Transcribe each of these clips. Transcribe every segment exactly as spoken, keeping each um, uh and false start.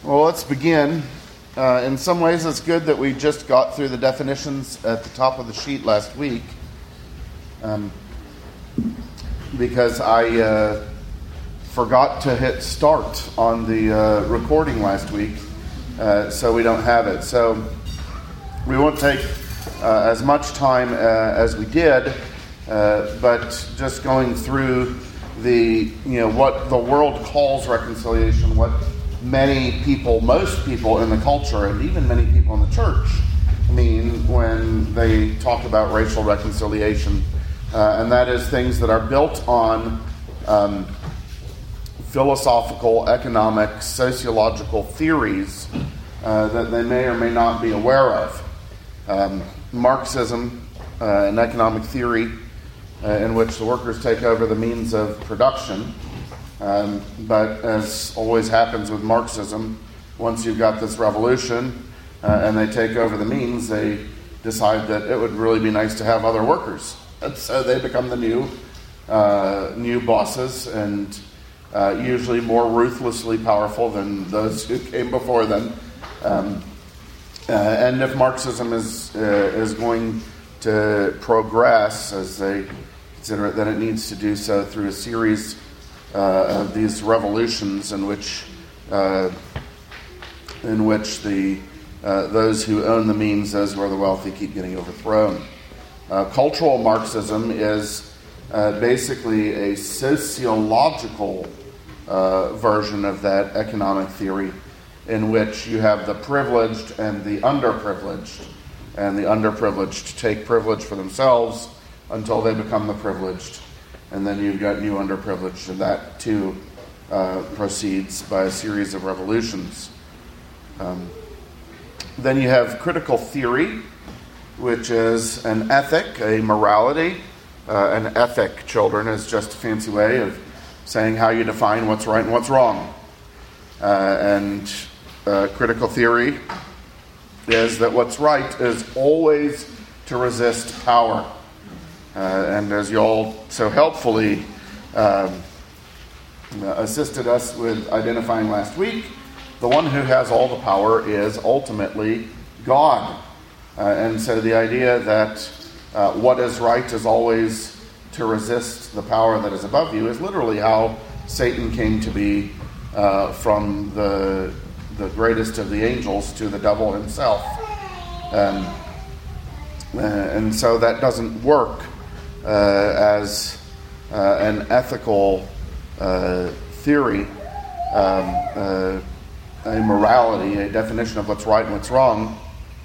Well, let's begin. Uh, in some ways, it's good that we just got through the definitions at the top of the sheet last week, um, because I uh, forgot to hit start on the uh, recording last week, uh, so we don't have it. So we won't take uh, as much time uh, as we did, uh, but just going through the, you know, what the world calls reconciliation, what many people, most people in the culture, and even many people in the church mean when they talk about racial reconciliation. Uh, and that is things that are built on um, philosophical, economic, sociological theories uh, that they may or may not be aware of. Um, Marxism, uh, an economic theory uh, in which the workers take over the means of production. Um, but as always happens with Marxism, once you've got this revolution uh, and they take over the means, they decide that it would really be nice to have other workers. And so they become the new uh, new bosses, and uh, usually more ruthlessly powerful than those who came before them. Um, uh, and if Marxism is uh, is going to progress, as they consider it, then it needs to do so through a series Uh, of these revolutions in which, uh, in which the uh, those who own the means, those who are the wealthy, keep getting overthrown. Uh, cultural Marxism is uh, basically a sociological uh, version of that economic theory, in which you have the privileged and the underprivileged, and the underprivileged take privilege for themselves until they become the privileged. And then you've got new underprivileged, and that too uh, proceeds by a series of revolutions. Um, then you have critical theory, which is an ethic, a morality. Uh, an ethic, children, is just a fancy way of saying how you define what's right and what's wrong. Uh, and uh, critical theory is that what's right is always to resist power. Uh, and as you all so helpfully um, assisted us with identifying last week, the one who has all the power is ultimately God. Uh, and so the idea that uh, what is right is always to resist the power that is above you is literally how Satan came to be uh, from the, the greatest of the angels to the devil himself. Um, uh, and so that doesn't work Uh, as uh, an ethical uh, theory, um, uh, a morality, a definition of what's right and what's wrong.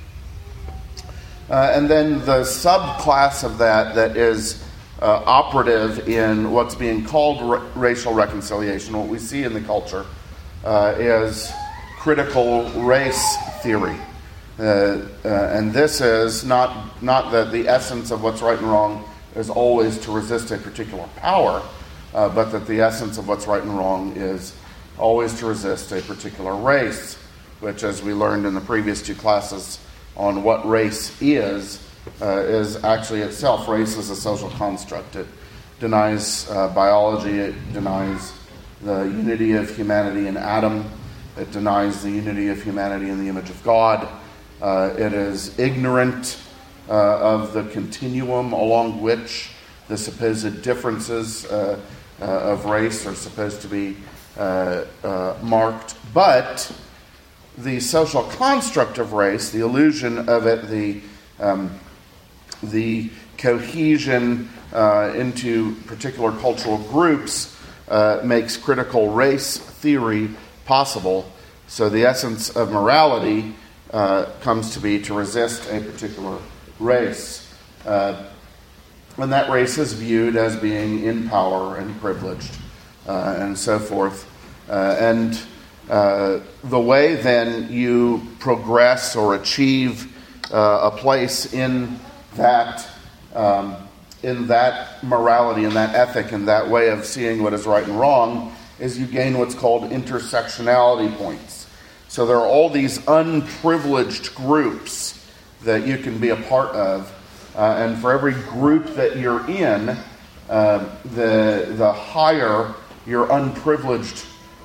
Uh, and then the subclass of that that is uh, operative in what's being called ra- racial reconciliation, what we see in the culture, uh, is critical race theory. Uh, uh, and this is not, not that the essence of what's right and wrong is always to resist a particular power, uh, but that the essence of what's right and wrong is always to resist a particular race, which, as we learned in the previous two classes on what race is, uh, is actually itself, race is a social construct. It denies uh, biology, it denies the unity of humanity in Adam, it denies the unity of humanity in the image of God, uh, it is ignorant Uh, of the continuum along which the supposed differences uh, uh, of race are supposed to be uh, uh, marked. But the social construct of race, the illusion of it, the um, the cohesion uh, into particular cultural groups uh, makes critical race theory possible. So the essence of morality uh, comes to be to resist a particular race. Uh, and that race is viewed as being in power and privileged, uh, and so forth. Uh, and uh, the way then you progress or achieve uh, a place in that um, in that morality, in that ethic, in that way of seeing what is right and wrong, is you gain what's called intersectionality points. So there are all these unprivileged groups that you can be a part of. Uh, and for every group that you're in, uh, the the higher your unprivileged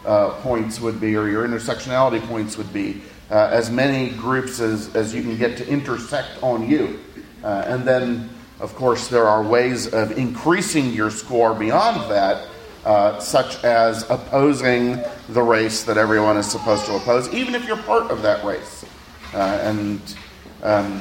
uh, points would be, or your intersectionality points would be, uh, as many groups as, as you can get to intersect on you. Uh, and then, of course, there are ways of increasing your score beyond that, uh, such as opposing the race that everyone is supposed to oppose, even if you're part of that race. Uh, and um,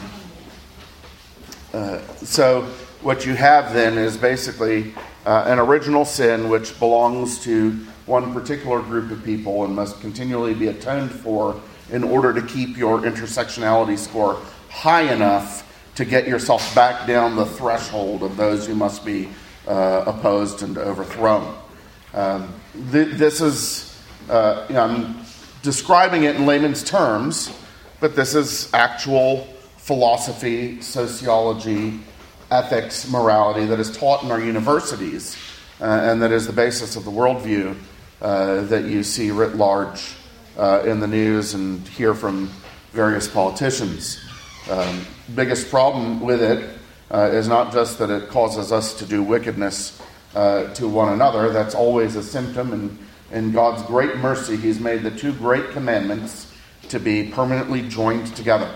uh, so what you have then is basically uh, an original sin which belongs to one particular group of people and must continually be atoned for in order to keep your intersectionality score high enough to get yourself back down the threshold of those who must be uh, opposed and overthrown. Um, th- this is, uh, you know, I'm describing it in layman's terms, but this is actual philosophy, sociology, ethics, morality that is taught in our universities, uh, and that is the basis of the worldview uh, that you see writ large uh, in the news and hear from various politicians. Um, biggest problem with it uh, is not just that it causes us to do wickedness uh, to one another. That's always a symptom, and in God's great mercy, He's made the two great commandments to be permanently joined together.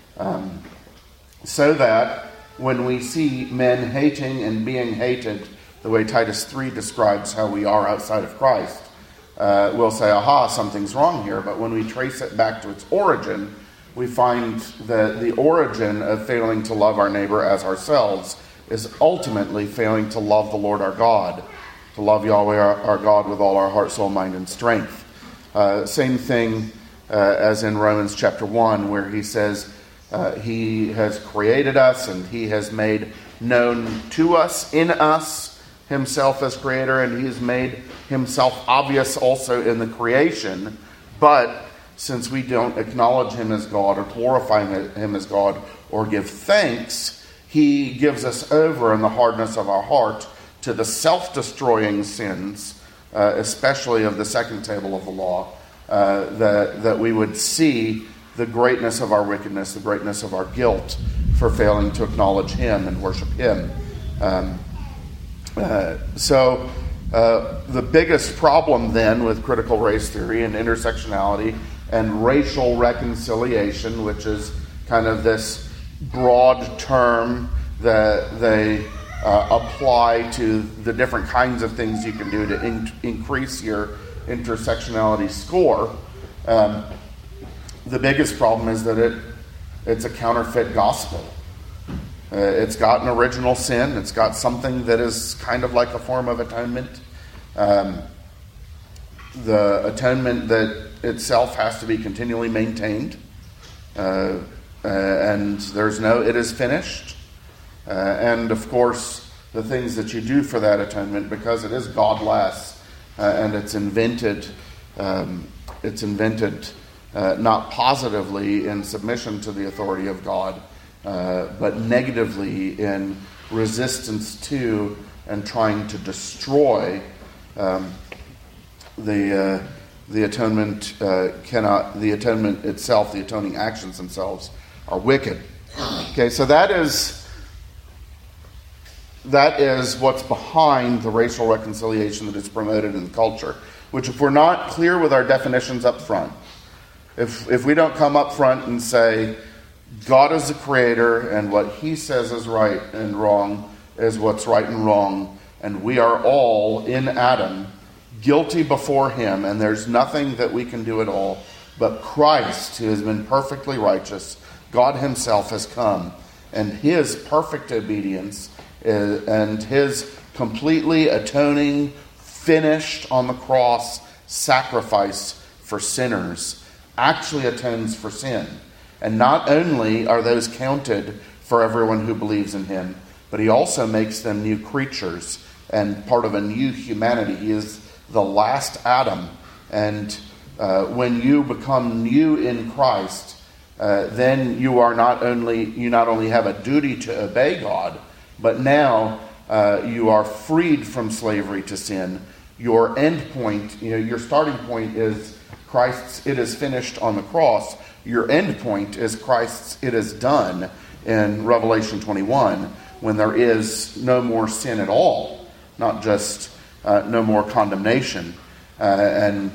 Um, so that when we see men hating and being hated, the way Titus three describes how we are outside of Christ, uh, we'll say, aha, something's wrong here. But when we trace it back to its origin, we find that the origin of failing to love our neighbor as ourselves is ultimately failing to love the Lord our God, to love Yahweh our, our God with all our heart, soul, mind, and strength. Uh, same thing uh, as in Romans chapter one, where he says uh, he has created us and he has made known to us, in us, himself as creator, and he has made himself obvious also in the creation. But since we don't acknowledge him as God or glorify him as God or give thanks, he gives us over in the hardness of our heart to the self-destroying sins, uh, especially of the second table of the law, uh, that, that we would see the greatness of our wickedness, the greatness of our guilt for failing to acknowledge him and worship him. Um, uh, so uh, the biggest problem then with critical race theory and intersectionality and racial reconciliation, which is kind of this broad term that they uh, apply to the different kinds of things you can do to in- increase your intersectionality score. Um, the biggest problem is that it it's a counterfeit gospel. Uh, it's got an original sin. It's got something that is kind of like a form of atonement. Um, the atonement that itself has to be continually maintained. Uh, uh, and there's no, it is finished. Uh, and of course, the things that you do for that atonement, because it is godless, uh, and it's invented, um, it's invented uh, not positively in submission to the authority of God, uh, but negatively in resistance to and trying to destroy um, the uh, the atonement uh, cannot. The atonement itself, the atoning actions themselves, are wicked. Okay, so that is that is what's behind the racial reconciliation that is promoted in the culture. Which, if we're not clear with our definitions up front, if if we don't come up front and say God is the creator and what he says is right and wrong is what's right and wrong, and we are all in Adam guilty before him, and there's nothing that we can do at all, but Christ, who has been perfectly righteous, God himself has come, and his perfect obedience is, and his completely atoning, finished on the cross sacrifice for sinners actually atones for sin. And not only are those counted for everyone who believes in him, but he also makes them new creatures and part of a new humanity. He is the last Adam. And uh, when you become new in Christ, uh, then you are not only you not only have a duty to obey God, but now uh, you are freed from slavery to sin. Your end point, you know, your starting point is Christ's "it is finished" on the cross. Your end point is Christ's "it is done" in Revelation twenty-one, when there is no more sin at all, not just uh, no more condemnation. Uh, and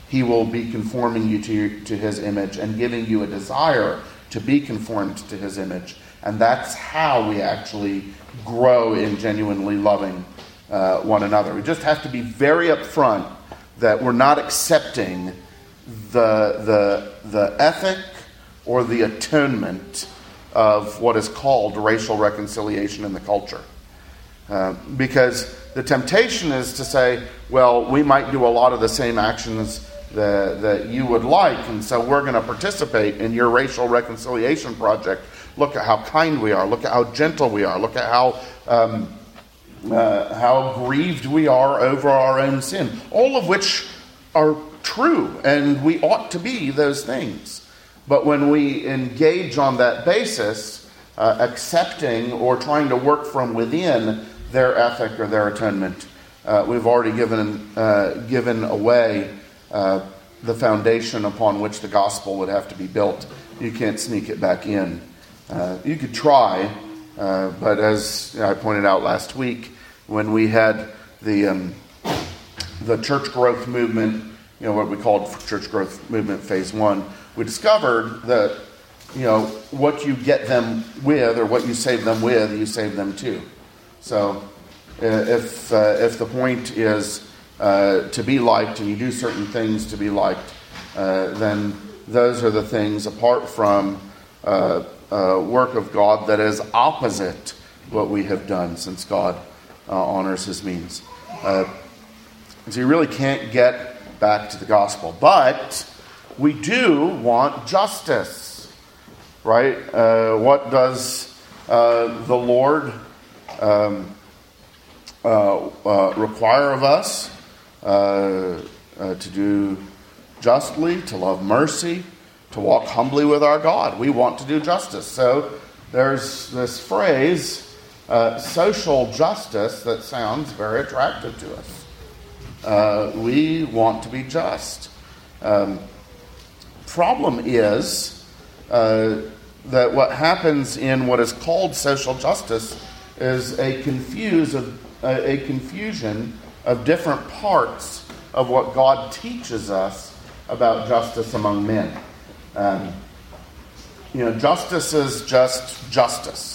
He will be conforming you to, to his image and giving you a desire to be conformed to his image. And that's how we actually grow in genuinely loving uh, one another. We just have to be very upfront that we're not accepting the, the, the ethic or the atonement of what is called racial reconciliation in the culture. Uh, because the temptation is to say, well, we might do a lot of the same actions that, that you would like, and so we're going to participate in your racial reconciliation project. Look at how kind we are. Look at how gentle we are. Look at how um, uh, how grieved we are over our own sin. All of which are true, and we ought to be those things. But when we engage on that basis, uh, accepting or trying to work from within their ethic or their atonement, uh, we've already given uh, given away uh, the foundation upon which the gospel would have to be built. You can't sneak it back in. Uh, you could try, uh, but as I pointed out last week, when we had the um, the church growth movement, you know, what we called church growth movement phase one, we discovered that, you know, what you get them with or what you save them with, you save them to. So uh, if uh, if the point is uh, to be liked and you do certain things to be liked, uh, then those are the things apart from uh, uh, work of God that is opposite what we have done, since God uh, honors his means. Uh, so you really can't get back to the gospel. But we do want justice, right? Uh, what does uh, the Lord um, uh, uh, require of us? Uh, uh, to do justly, to love mercy, to walk humbly with our God. We want to do justice. So there's this phrase, uh, social justice, that sounds very attractive to us. Uh, we want to be just. Um, problem is uh, that what happens in what is called social justice is a confuse of a, a confusion of different parts of what God teaches us about justice among men. Um, you know, justice is just justice.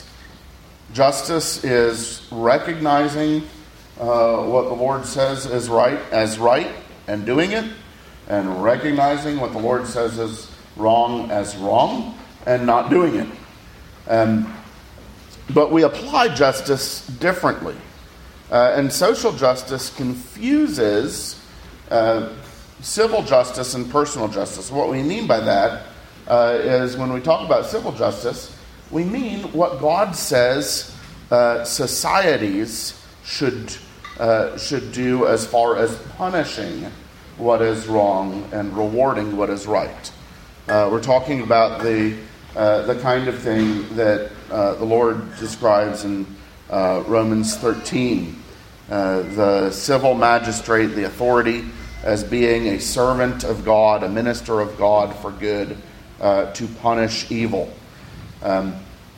Justice is recognizing uh, what the Lord says is right as right and doing it, and recognizing what the Lord says is wrong as wrong and not doing it. Um, but we apply justice differently. Uh, and social justice confuses uh, civil justice and personal justice. What we mean by that uh, is when we talk about civil justice, we mean what God says uh, societies should uh, should do as far as punishing what is wrong and rewarding what is right. Uh, we're talking about the uh, the kind of thing that uh, the Lord describes in uh, Romans thirteen, uh, the civil magistrate, the authority, as being a servant of God, a minister of God for good, uh, to punish evil. Um,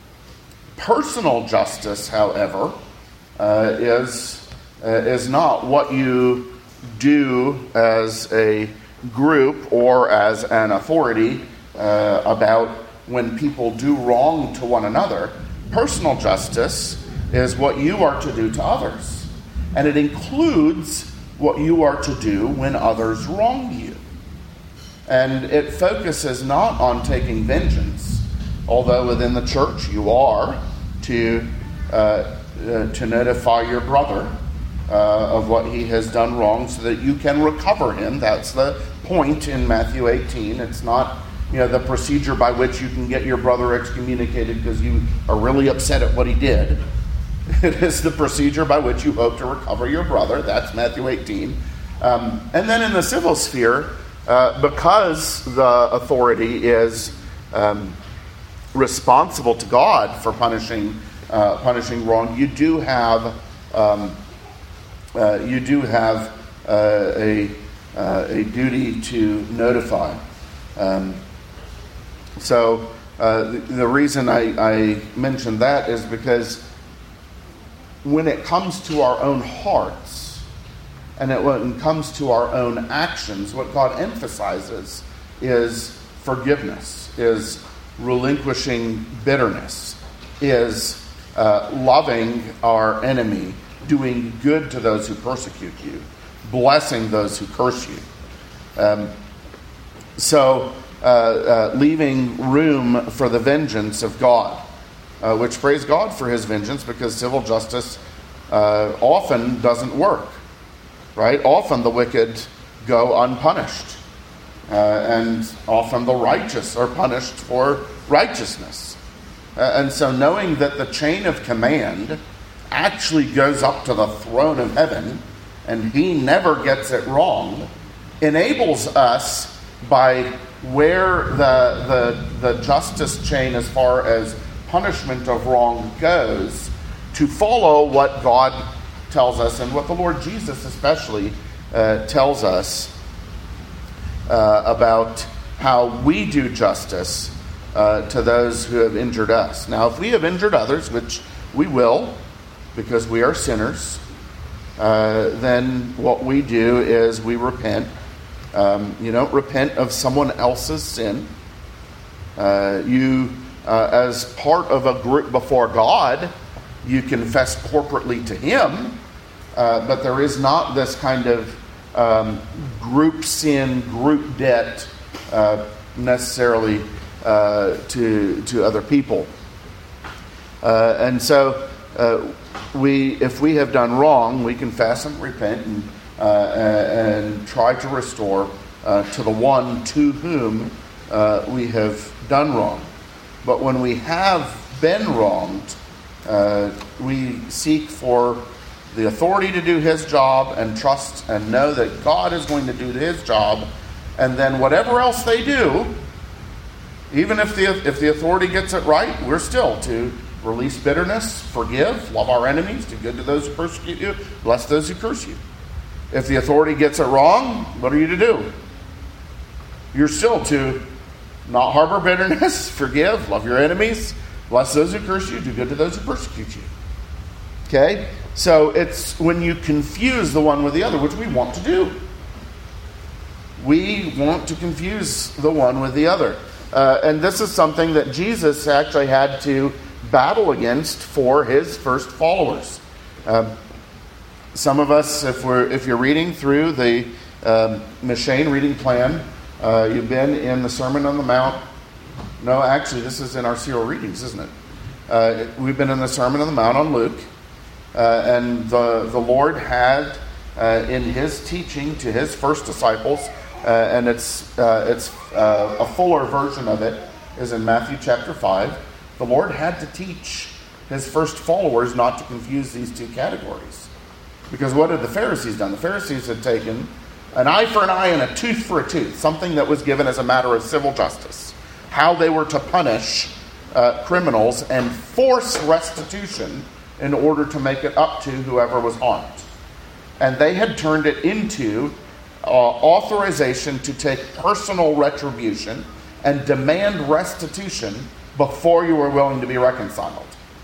personal justice, however, uh, is uh, is not what you do as a group or as an authority uh, about when people do wrong to one another. Personal justice is what you are to do to others, and it includes what you are to do when others wrong you. And it focuses not on taking vengeance, although within the church you are to uh, uh, to notify your brother uh, of what he has done wrong so that you can recover him. That's the point in Matthew eighteen. It's not, you know, the procedure by which you can get your brother excommunicated because you are really upset at what he did. It is the procedure by which you hope to recover your brother. That's Matthew eighteen. Um, and then in the civil sphere, uh, because the authority is um, responsible to God for punishing uh, punishing wrong, you do have um, uh, you do have uh, a uh, a duty to notify. Um, so uh, the, the reason I, I mentioned that is because when it comes to our own hearts, And it, when it comes to our own actions, what God emphasizes is forgiveness, is relinquishing bitterness, is uh, loving our enemy, doing good to those who persecute you, blessing those who curse you. Um, so, uh, uh, leaving room for the vengeance of God, uh, which praise God for his vengeance, because civil justice uh, often doesn't work, right? Often the wicked go unpunished, uh, and often the righteous are punished for righteousness. Uh, and so knowing that the chain of command actually goes up to the throne of heaven, and he never gets it wrong, enables us, by where the, the, the justice chain as far as punishment of wrong goes, to follow what God tells us, and what the Lord Jesus especially uh, tells us uh, about how we do justice uh, to those who have injured us. Now, if we have injured others, which we will, because we are sinners, uh, then what we do is we repent. Um, you don't repent of someone else's sin. Uh, you, uh, as part of a group before God, you confess corporately to him, uh, but there is not this kind of um, group sin, group debt uh, necessarily uh, to to other people. Uh, and so, uh, we, if we have done wrong, we confess and repent and uh, and try to restore uh, to the one to whom uh, we have done wrong. But when we have been wronged, uh, we seek for the authority to do his job and trust and know that God is going to do his job. And then whatever else they do, even if the if the authority gets it right, we're still to release bitterness, forgive, love our enemies, do good to those who persecute you, bless those who curse you. If the authority gets it wrong, what are you to do? You're still to not harbor bitterness, forgive, love your enemies, bless those who curse you, do good to those who persecute you. Okay? So it's when you confuse the one with the other, which we want to do. We want to confuse the one with the other. Uh, and this is something that Jesus actually had to battle against for his first followers. Um, some of us, if we're if you're reading through the um, M'Cheyne reading plan, uh, you've been in the Sermon on the Mount. No, actually, this is in our serial readings, isn't it? Uh, we've been in the Sermon on the Mount on Luke, uh, and the the Lord had uh, in his teaching to his first disciples, uh, and it's uh, it's uh, a fuller version of it is in Matthew chapter five. The Lord had to teach his first followers not to confuse these two categories. Because what had the Pharisees done? The Pharisees had taken an eye for an eye and a tooth for a tooth, something that was given as a matter of civil justice. How they were to punish uh, criminals and force restitution in order to make it up to whoever was harmed. And they had turned it into uh, authorization to take personal retribution and demand restitution before you were willing to be reconciled.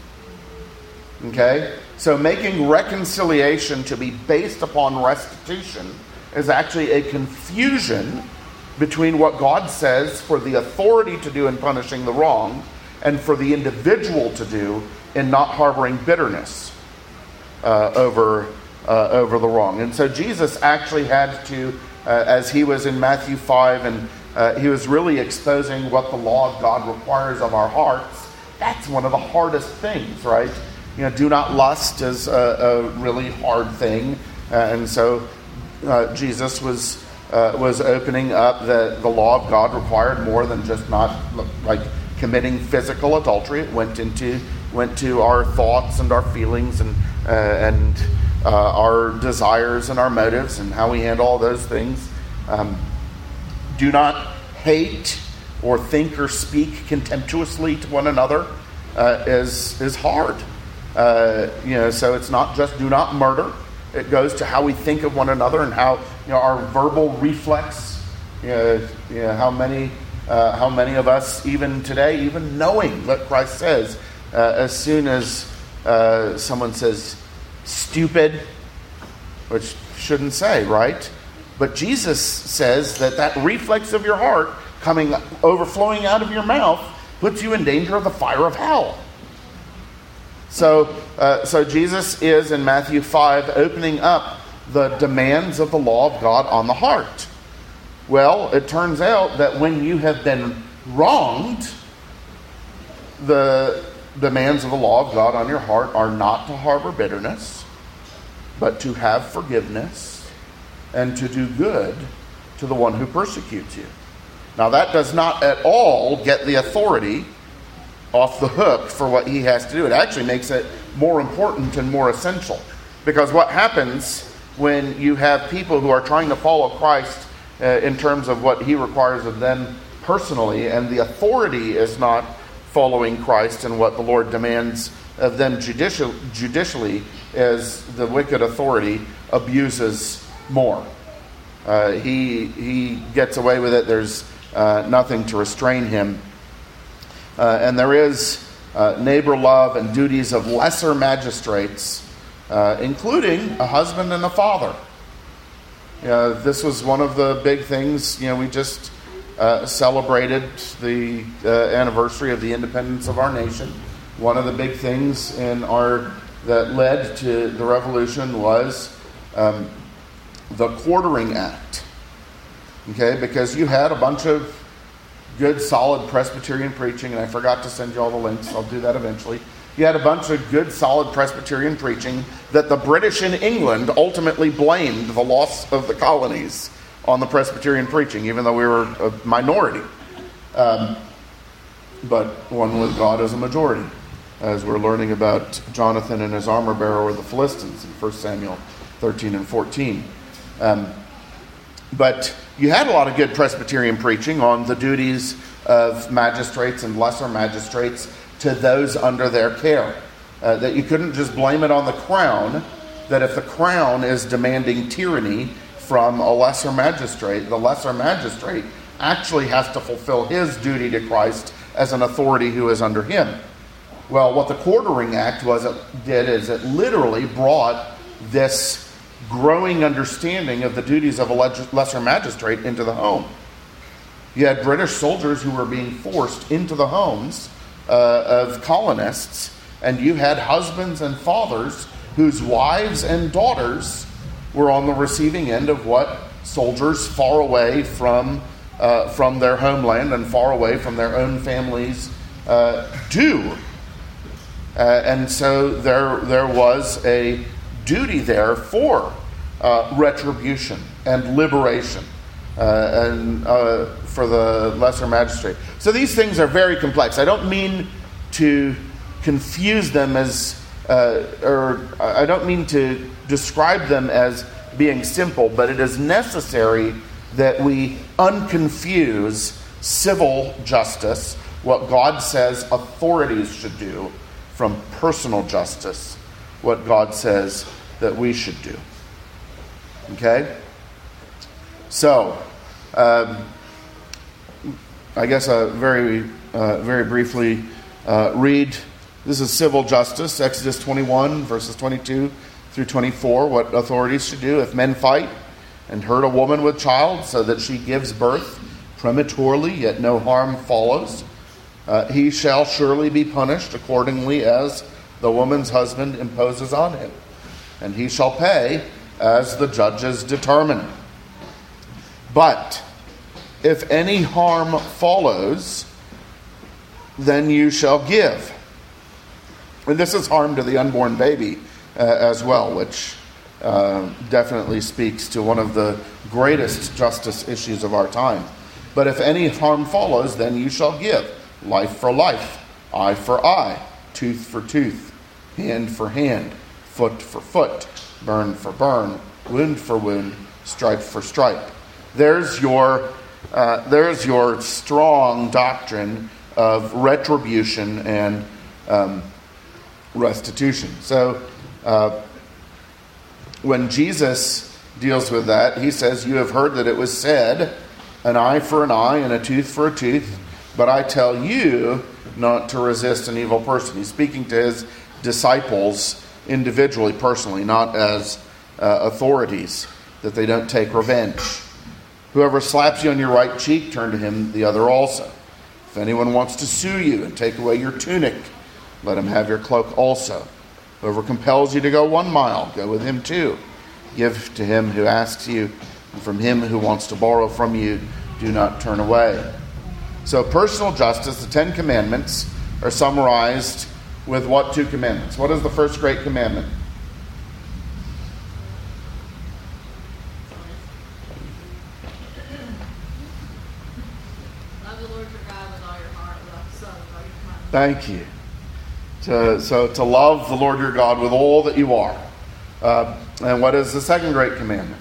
Okay? So making reconciliation to be based upon restitution is actually a confusion between what God says for the authority to do in punishing the wrong and for the individual to do in not harboring bitterness uh, over, uh, over the wrong. And so Jesus actually had to, uh, as he was in Matthew five, and uh, he was really exposing what the law of God requires of our hearts. That's one of the hardest things, right? You know, do not lust is a, a really hard thing. Uh, and so uh, Jesus was uh, was opening up that the law of God required more than just not like committing physical adultery. It went into went to our thoughts and our feelings and uh, and uh, our desires and our motives and how we handle all those things. Um, do not hate or think or speak contemptuously to one another uh, is is hard. Uh, you know, so it's not just do not murder. It goes to how we think of one another and how, you know, our verbal reflex. You know, you know how many, uh, how many of us even today, even knowing what Christ says, uh, as soon as uh, someone says stupid, which shouldn't say, right? But Jesus says that that reflex of your heart coming, overflowing out of your mouth, puts you in danger of the fire of hell. So, uh, so Jesus is, in Matthew five, opening up the demands of the law of God on the heart. Well, it turns out that when you have been wronged, the demands of the law of God on your heart are not to harbor bitterness, but to have forgiveness and to do good to the one who persecutes you. Now, that does not at all get the authority off the hook for what he has to do. It actually makes it more important and more essential. Because what happens when you have people who are trying to follow Christ uh, in terms of what he requires of them personally, and the authority is not following Christ and what the Lord demands of them judicial, judicially, as the wicked authority abuses more. Uh, he he gets away with it. There's uh, nothing to restrain him. Uh, and there is uh, neighbor love and duties of lesser magistrates, uh, including a husband and a father. Uh, this was one of the big things. You know, we just uh, celebrated the uh, anniversary of the independence of our nation. One of the big things in our that led to the revolution was um, the Quartering Act. Okay, because you had a bunch of good, solid Presbyterian preaching, and I forgot to send you all the links. I'll do that eventually. You had a bunch of good, solid Presbyterian preaching that the British in England ultimately blamed the loss of the colonies on the Presbyterian preaching, even though we were a minority. Um, but one with God as a majority, as we're learning about Jonathan and his armor bearer with the Philistines in First Samuel thirteen and fourteen. Um, but you had a lot of good Presbyterian preaching on the duties of magistrates and lesser magistrates to those under their care. Uh, that you couldn't just blame it on the crown, that if the crown is demanding tyranny from a lesser magistrate, the lesser magistrate actually has to fulfill his duty to Christ as an authority who is under him. Well, what the Quartering Act was it did is it literally brought this growing understanding of the duties of a lesser magistrate into the home. You had British soldiers who were being forced into the homes uh, of colonists, and you had husbands and fathers whose wives and daughters were on the receiving end of what soldiers far away from uh, from their homeland and far away from their own families uh, do. Uh, and so there there was a duty there for uh, retribution and liberation uh, and uh, for the lesser magistrate. So these things are very complex. I don't mean to confuse them as, uh, or I don't mean to describe them as being simple, but it is necessary that we unconfuse civil justice, what God says authorities should do, from personal justice, what God says that we should do. Okay? So, um, I guess uh, very, uh, very briefly uh, read. This is civil justice, Exodus twenty-one, verses twenty-two through twenty-four, what authorities should do. If men fight and hurt a woman with child so that she gives birth prematurely, yet no harm follows, Uh, he shall surely be punished accordingly as the woman's husband imposes on him, and he shall pay as the judges determine. But if any harm follows, then you shall give. And this is harm to the unborn baby uh, as well, which uh, definitely speaks to one of the greatest justice issues of our time. But if any harm follows, then you shall give. Life for life, eye for eye, tooth for tooth, hand for hand, foot for foot, burn for burn, wound for wound, stripe for stripe. There's your, uh, there's your strong doctrine of retribution and um, restitution. So uh, when Jesus deals with that, he says, "You have heard that it was said, an eye for an eye and a tooth for a tooth. But I tell you not to resist an evil person." He's speaking to his disciples individually, personally, not as uh, authorities. that they don't take revenge. Whoever slaps you on your right cheek, turn to him the other also. If anyone wants to sue you and take away your tunic, let him have your cloak also. Whoever compels you to go one mile, go with him two. Give to him who asks you, and from him who wants to borrow from you, do not turn away. So personal justice, the Ten Commandments, are summarized with what two commandments? What is the first great commandment? Love the Lord your God with all your heart, with all your soul, with all your mind. Thank you. To, so to love the Lord your God with all that you are. Uh, and what is the second great commandment?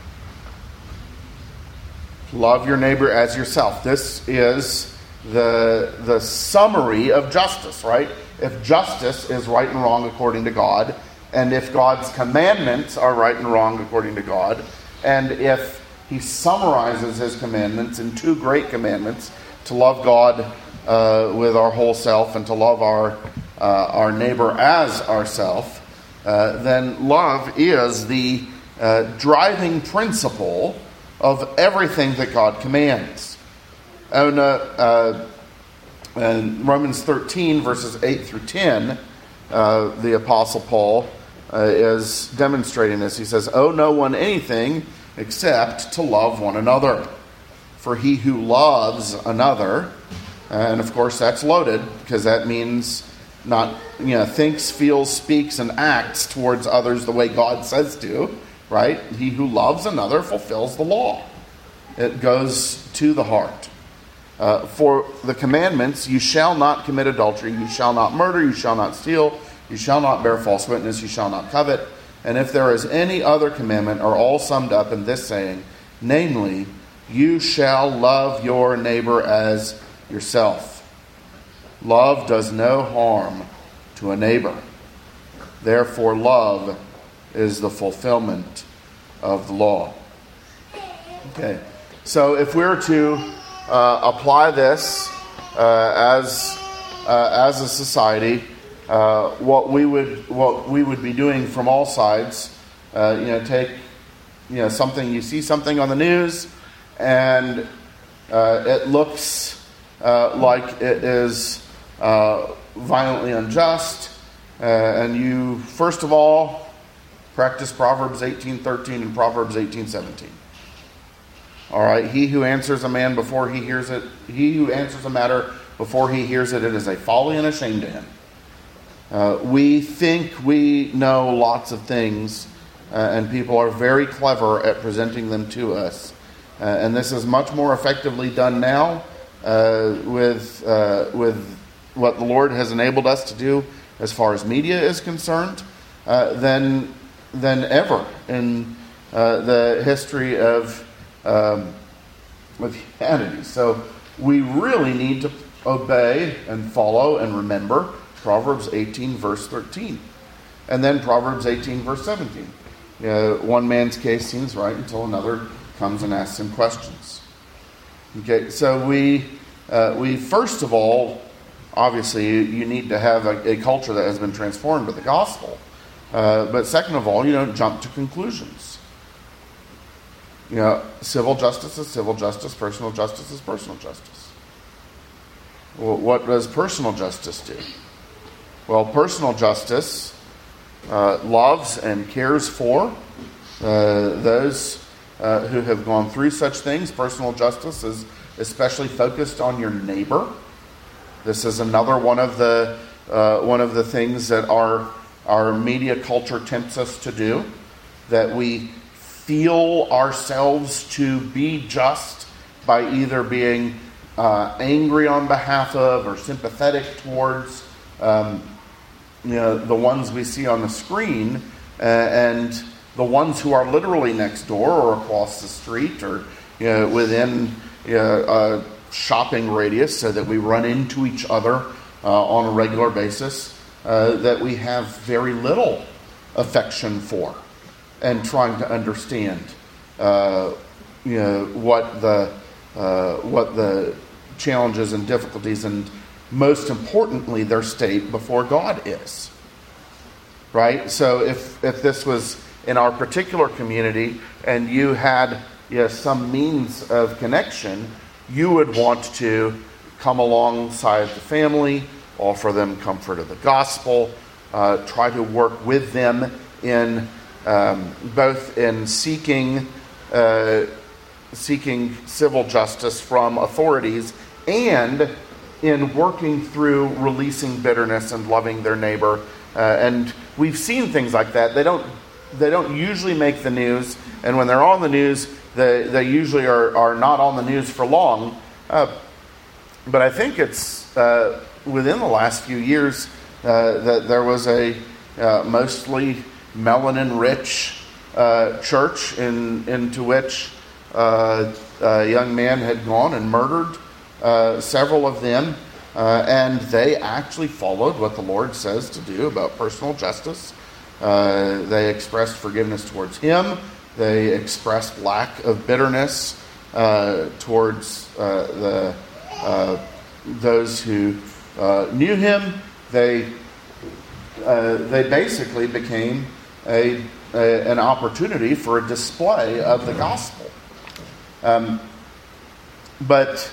Love your neighbor as yourself. This is the, the summary of justice, right? If justice is right and wrong according to God, and if God's commandments are right and wrong according to God, and if he summarizes his commandments in two great commandments, to love God uh, with our whole self and to love our, uh, our neighbor as ourself, uh, then love is the uh, driving principle of everything that God commands. And, uh, uh, in Romans thirteen, verses eight through ten, uh, the Apostle Paul uh, is demonstrating this. He says, "Owe no one anything except to love one another. For he who loves another," and of course that's loaded, because that means not, you know, thinks, feels, speaks, and acts towards others the way God says to, right? He who loves another fulfills the law. It goes to the heart. Uh, for the commandments, you shall not commit adultery, you shall not murder, you shall not steal, you shall not bear false witness, you shall not covet. And if there is any other commandment, are all summed up in this saying, namely, you shall love your neighbor as yourself. Love does no harm to a neighbor. Therefore, love is the fulfillment of the law. Okay, so if we're to uh, apply this uh, as uh, as a society, uh, what we would what we would be doing from all sides, uh, you know, take you know something you see something on the news, and uh, it looks uh, like it is uh, violently unjust, uh, and you first of all practice Proverbs eighteen thirteen and Proverbs eighteen seventeen. All right, he who answers a man before he hears it, he who answers a matter before he hears it, it is a folly and a shame to him. Uh, we think we know lots of things, uh, and people are very clever at presenting them to us. Uh, and this is much more effectively done now uh, with uh, with what the Lord has enabled us to do as far as media is concerned uh, than than ever in uh, the history of um, of humanity. So we really need to obey and follow and remember Proverbs eighteen verse thirteen, and then Proverbs eighteen verse seventeen. Uh, one man's case seems right until another comes and asks him questions. Okay, so we uh, we first of all, obviously, you, you need to have a, a culture that has been transformed with the gospel. Uh, but second of all, you don't jump to conclusions. You know, civil justice is civil justice, personal justice is personal justice. Well, what does personal justice do? Well, personal justice uh, loves and cares for uh, those uh, who have gone through such things. Personal justice is especially focused on your neighbor. This is another one of the uh, one of the things that our our media culture tempts us to do, that we feel ourselves to be just by either being uh, angry on behalf of or sympathetic towards um, you know, the ones we see on the screen, uh, and the ones who are literally next door or across the street or you know, within you know, a shopping radius, so that we run into each other uh, on a regular basis, uh, that we have very little affection for, and trying to understand uh, you know, what the uh, what the challenges and difficulties, and most importantly, their state before God is. Right? So if if this was in our particular community and you had you know, some means of connection, you would want to come alongside the family, offer them comfort of the gospel, uh, try to work with them in um, both in seeking uh, seeking civil justice from authorities and in working through releasing bitterness and loving their neighbor. Uh, and we've seen things like that. They don't they don't usually make the news, and when they're on the news, they, they usually are, are not on the news for long. Uh, but I think it's uh, within the last few years uh, that there was a uh, mostly melanin-rich uh, church in, into which uh, a young man had gone and murdered uh, several of them. Uh, and they actually followed what the Lord says to do about personal justice. Uh, they expressed forgiveness towards him. They expressed lack of bitterness uh, towards uh, the uh, those who uh, knew him. They uh, they basically became a, a an opportunity for a display of the gospel. Um, but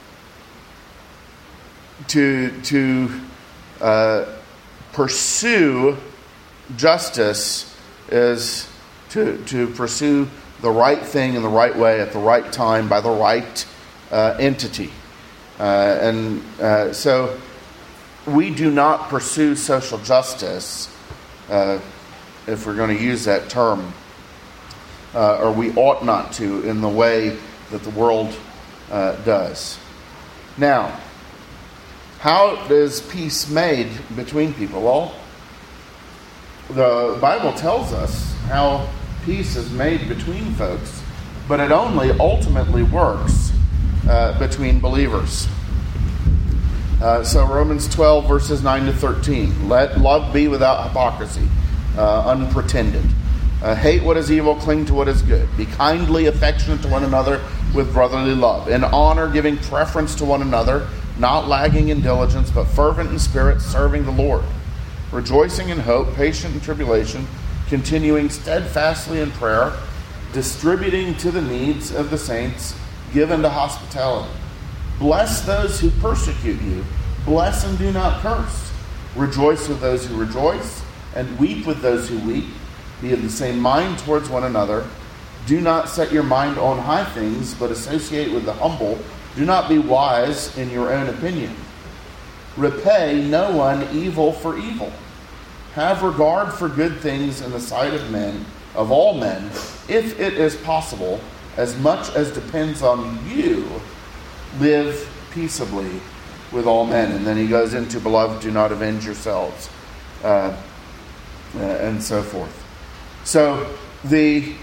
to to uh, pursue justice is to to pursue the right thing in the right way at the right time by the right uh, entity, uh, and uh, so we do not pursue social justice, uh, if we're going to use that term, uh, or we ought not to in the way that the world uh, does. Now, how is peace made between people? Well, the Bible tells us how peace is made between folks, but it only ultimately works uh, between believers. Uh, so Romans twelve, verses nine to thirteen. Let love be without hypocrisy, uh, unpretended. Uh, hate what is evil, cling to what is good. Be kindly affectionate to one another with brotherly love. In honor, giving preference to one another, not lagging in diligence, but fervent in spirit, serving the Lord. Rejoicing in hope, patient in tribulation, continuing steadfastly in prayer, distributing to the needs of the saints, given to hospitality. Bless those who persecute you. Bless and do not curse. Rejoice with those who rejoice, and weep with those who weep. Be of the same mind towards one another. Do not set your mind on high things, but associate with the humble. Do not be wise in your own opinion. Repay no one evil for evil. Have regard for good things in the sight of men, of all men, if it is possible, as much as depends on you, live peaceably with all men. And then he goes into, beloved, do not avenge yourselves, uh, uh, and so forth. So the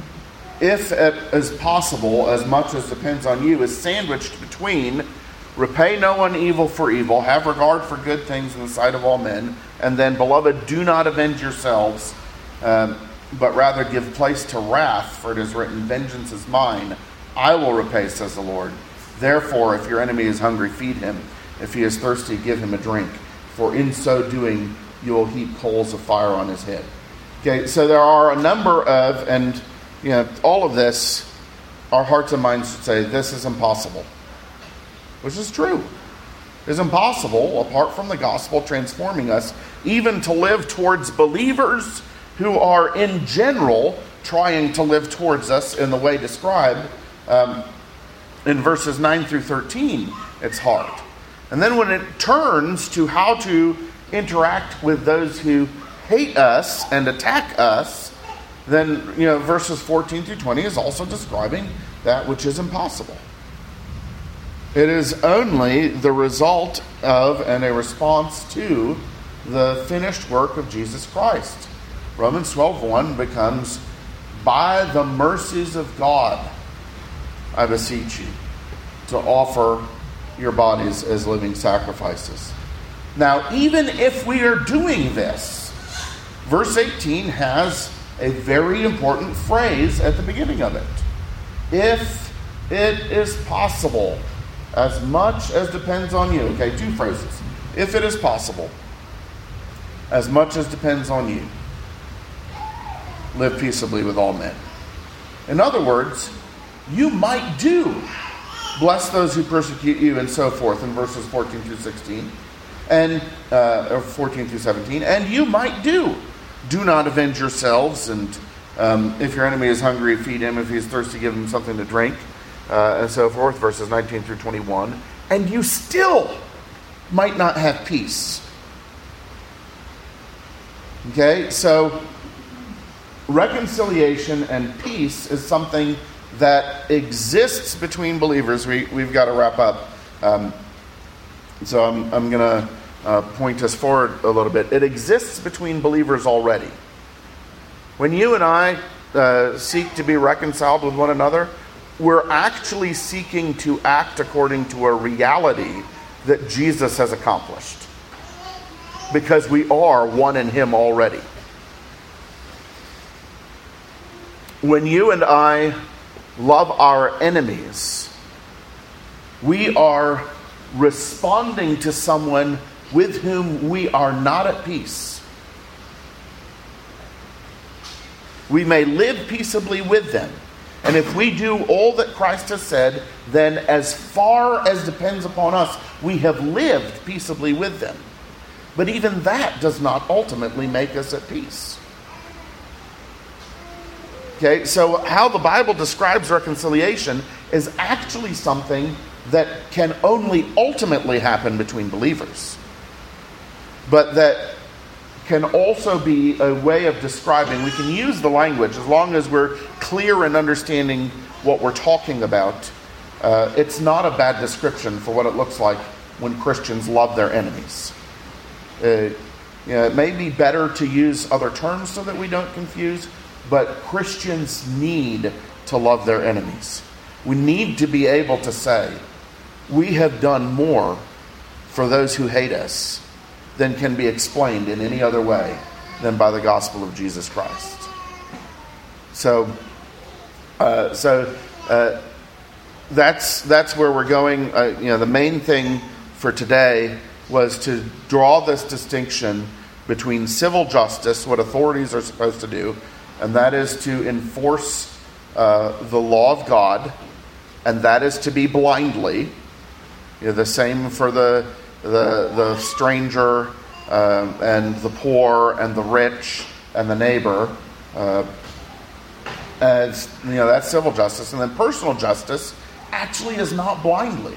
if it is possible, as much as depends on you, is sandwiched between repay no one evil for evil, have regard for good things in the sight of all men, and then, beloved, do not avenge yourselves, um, but rather give place to wrath, for it is written, vengeance is mine, I will repay, says the Lord. Therefore, if your enemy is hungry, feed him. If he is thirsty, give him a drink. For in so doing, you will heap coals of fire on his head. Okay, so there are a number of, and you know, all of this, our hearts and minds should say, this is impossible. Which is true. It is impossible, apart from the gospel transforming us, even to live towards believers who are in general trying to live towards us in the way described um, in verses nine through thirteen. It's hard. And then when it turns to how to interact with those who hate us and attack us, then, you know, verses fourteen through twenty is also describing that which is impossible. It is only the result of and a response to the finished work of Jesus Christ. Romans twelve one becomes, by the mercies of God, I beseech you to offer your bodies as living sacrifices. Now, even if we are doing this, verse eighteen has a very important phrase at the beginning of it. If it is possible, as much as depends on you. Okay, two phrases. If it is possible, as much as depends on you. live peaceably with all men. In other words, you might do bless those who persecute you and so forth in verses fourteen through sixteen, and uh, or fourteen through seventeen, and you might do. Do not avenge yourselves, and um, if your enemy is hungry, feed him. If he is thirsty, give him something to drink, uh, and so forth, verses nineteen through twenty-one. And you still might not have peace. Okay, so reconciliation and peace is something that exists between believers. We, we've got to wrap up. Um, so I'm, I'm going to uh, point us forward a little bit. It exists between believers already. When you and I uh, seek to be reconciled with one another, we're actually seeking to act according to a reality that Jesus has accomplished. Because we are one in him already. When you and I love our enemies, we are responding to someone with whom we are not at peace. We may live peaceably with them. And if we do all that Christ has said, then as far as depends upon us, we have lived peaceably with them. But even that does not ultimately make us at peace. Okay, so how the Bible describes reconciliation is actually something that can only ultimately happen between believers. But that can also be a way of describing, we can use the language as long as we're clear in understanding what we're talking about. Uh, it's not a bad description for what it looks like when Christians love their enemies. Uh, you know, it may be better to use other terms so that we don't confuse, but Christians need to love their enemies. We need to be able to say, we have done more for those who hate us than can be explained in any other way than by the gospel of Jesus Christ. So, uh, so uh, that's that's where we're going. Uh, you know, the main thing for today was to draw this distinction between civil justice, what authorities are supposed to do, and that is to enforce uh, the law of God, and that is to be blindly. You know, the same for the the the stranger uh, and the poor and the rich and the neighbor. Uh, as you know, that's civil justice, and then personal justice actually is not blindly.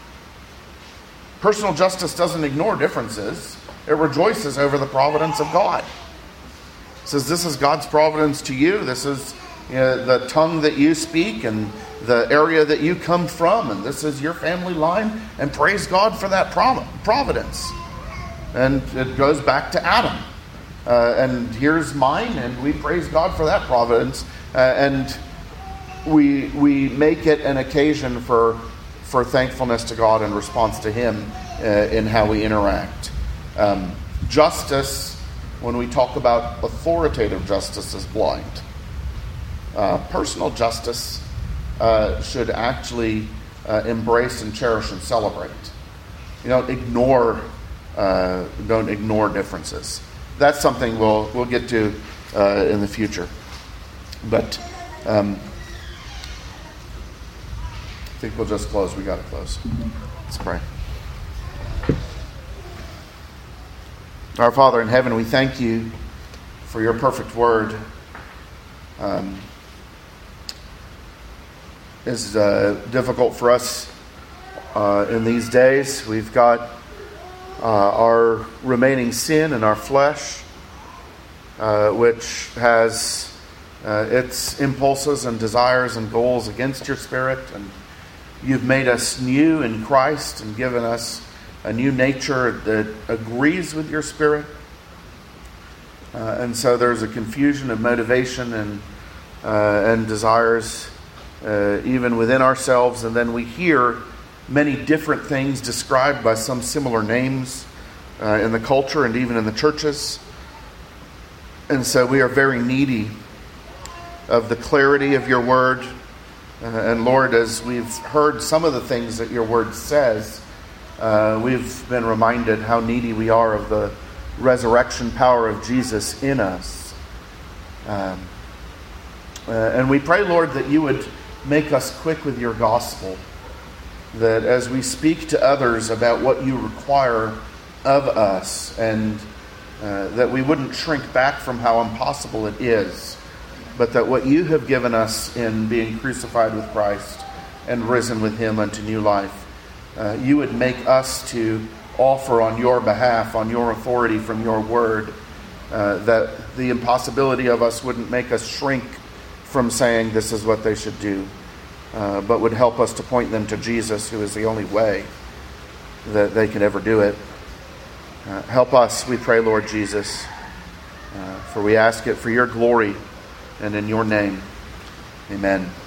Personal justice doesn't ignore differences. It rejoices over the providence of God. It says this is God's providence to you. This is you know, the tongue that you speak and the area that you come from. And this is your family line. And praise God for that providence. And it goes back to Adam. Uh, and here's mine. And we praise God for that providence. Uh, and we we make it an occasion for for thankfulness to God in response to him uh, in how we interact. Um, justice, when we talk about authoritative justice, is blind. Uh, personal justice uh, should actually uh, embrace and cherish and celebrate. You don't ignore, uh, don't ignore differences. That's something we'll we'll get to uh, in the future. But um, I think we'll just close. We got to close. Let's pray. Our Father in heaven, we thank you for your perfect word. Um, it's uh, difficult for us uh, in these days. We've got uh, our remaining sin in our flesh, uh, which has uh, its impulses and desires and goals against your Spirit. And you've made us new in Christ and given us a new nature that agrees with your Spirit. Uh, and so there's a confusion of motivation and uh, and desires uh, even within ourselves. And then we hear many different things described by some similar names uh, in the culture and even in the churches. And so we are very needy of the clarity of your word. Uh, and Lord, as we've heard some of the things that your word says, uh, we've been reminded how needy we are of the resurrection power of Jesus in us. Um, Uh, and we pray, Lord, that you would make us quick with your gospel, that as we speak to others about what you require of us, and uh, that we wouldn't shrink back from how impossible it is, but that what you have given us in being crucified with Christ and risen with him unto new life, uh, you would make us to offer on your behalf, on your authority from your word, uh, that the impossibility of us wouldn't make us shrink from saying this is what they should do, uh, but would help us to point them to Jesus, who is the only way that they can ever do it. Uh, help us, we pray, Lord Jesus, uh, for we ask it for your glory and in your name. Amen.